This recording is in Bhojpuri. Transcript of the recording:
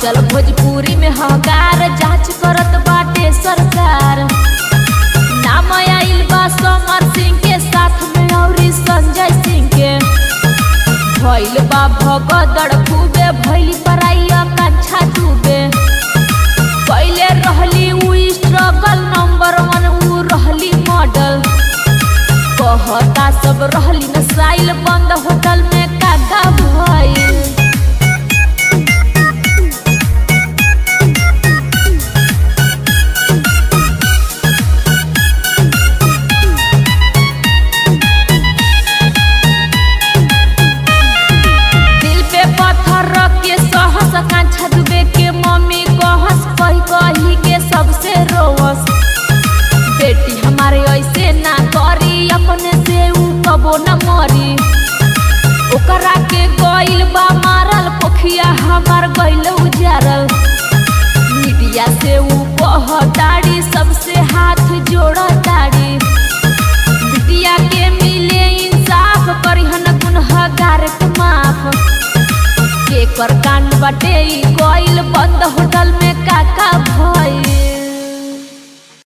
मचल भोजपुरी में हकार, जांच करत बाटे सरकार। नाम आइल बा समर सिंह के साथ में औरी संजय सिंह के। भइल बा भगदड़ खूबे, भइल पराई आकांक्षा डूबे। पहले रहली उ स्ट्रगल नंबर 1, उ रहली मॉडल। कहता सब रहली नसाइल, बंद होटल में कागा भइल। दिल पे पत्थर रख के सहस आकांक्षा डूबे के। मम्मी कहस कही कही के सबसे रोवस, बेटी हमारे ऐसे ना करी, अपने से उ कबो न मरी। ओकरा के गइल बा मारल, पोखिया हमार गइल उजारल। मीडिया से उ कहताड़ी, सबसे हाथ जोड़ताड़ी। मीडिया के मिले इंसाफ, करिहन गुनहगार के माफ। केकर कांड बाटे गइल बंद होटल में